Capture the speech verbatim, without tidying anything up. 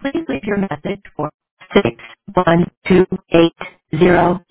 Please leave your message for six one two eight zero.